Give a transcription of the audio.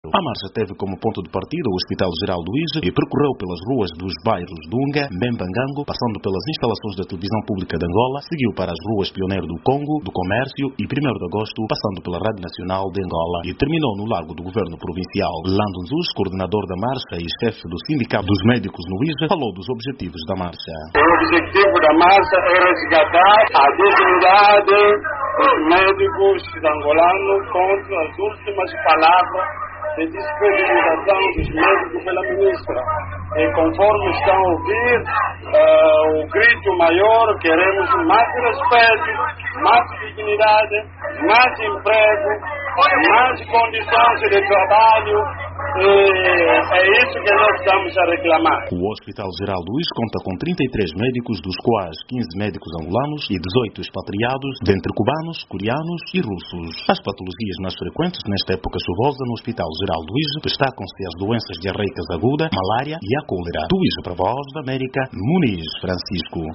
A marcha teve como ponto de partida o Hospital Geral Luís e percorreu pelas ruas dos bairros Dunga, Membangango, passando pelas instalações da Televisão Pública de Angola, seguiu para as ruas Pioneiro do Congo, do Comércio e 1º de Agosto, passando pela Rádio Nacional de Angola e terminou no Largo do Governo Provincial. Landon Zuz, coordenador da marcha e chefe do Sindicato dos Médicos no Luís, falou dos objetivos da marcha. O objetivo da marcha é resgatar a dignidade dos médicos angolanos contra as últimas palavras de descredibilização dos médicos pela ministra. E conforme estão a ouvir o grito maior, queremos mais respeito, mais dignidade, mais emprego, mais condições de trabalho. É isso que nós estamos a reclamar. O Hospital Geral Luís conta com 33 médicos, dos quais 15 médicos angolanos e 18 expatriados, dentre cubanos, coreanos e russos. As patologias mais frequentes nesta época chuvosa no Hospital Geral Luís destacam-se as doenças diarreicas agudas, malária e a cólera. Do Luís, para a Voz da América, Muniz Francisco.